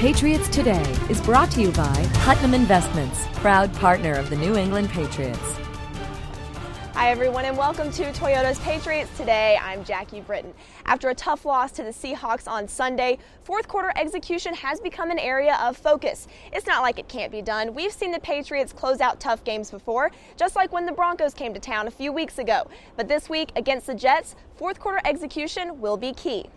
Patriots Today is brought to you by Putnam Investments, proud partner of the New England Patriots. Hi everyone and welcome to Toyota's Patriots Today. I'm Jackie Britton. After a tough loss to the Seahawks on Sunday, fourth quarter execution has become an area of focus. It's not like it can't be done. We've seen the Patriots close out tough games before, just like when the Broncos came to town a few weeks ago. But this week against the Jets, fourth quarter execution will be key.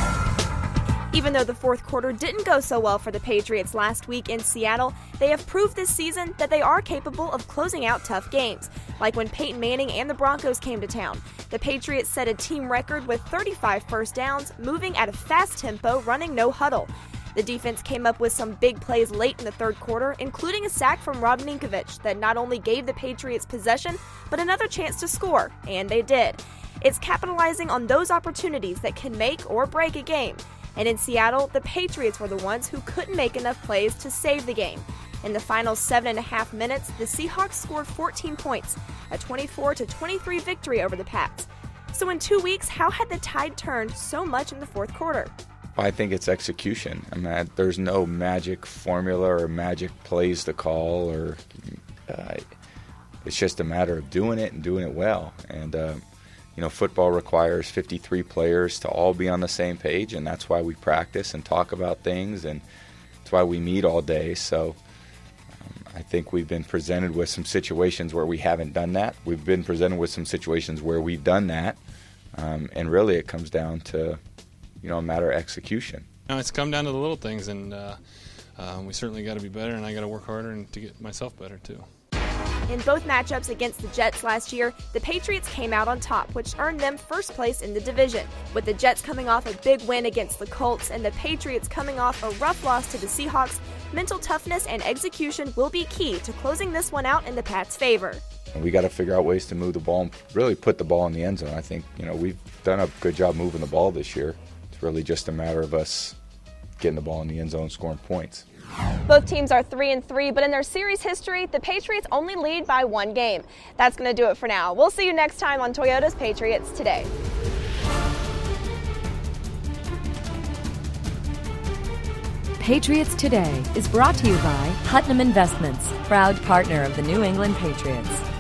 Even though the fourth quarter didn't go so well for the Patriots last week in Seattle, they have proved this season that they are capable of closing out tough games. Like when Peyton Manning and the Broncos came to town. The Patriots set a team record with 35 first downs, moving at a fast tempo, running no huddle. The defense came up with some big plays late in the third quarter, including a sack from Rob Ninkovich that not only gave the Patriots possession, but another chance to score, and they did. It's capitalizing on those opportunities that can make or break a game. And in Seattle, the Patriots were the ones who couldn't make enough plays to save the game. In the final 7.5 minutes, the Seahawks scored 14 points, a 24-23 victory over the Pats. So in 2 weeks, how had the tide turned so much in the fourth quarter? I think it's execution. I mean, there's no magic formula or magic plays to call, or it's just a matter of doing it and doing it well. And football requires 53 players to all be on the same page, and that's why we practice and talk about things, and it's why we meet all day. So I think we've been presented with some situations where we haven't done that. We've been presented with some situations where we've done that, and really it comes down to, a matter of execution. It's come down to the little things, and we certainly got to be better, and I got to work harder and to get myself better too. In both matchups against the Jets last year, the Patriots came out on top, which earned them first place in the division. With the Jets coming off a big win against the Colts and the Patriots coming off a rough loss to the Seahawks, mental toughness and execution will be key to closing this one out in the Pats' favor. We got to figure out ways to move the ball and really put the ball in the end zone. I think, we've done a good job moving the ball this year. It's really just a matter of us getting the ball in the end zone and scoring points. Both teams are 3-3, but in their series history, the Patriots only lead by one game. That's going to do it for now. We'll see you next time on Toyota's Patriots Today. Patriots Today is brought to you by Putnam Investments, proud partner of the New England Patriots.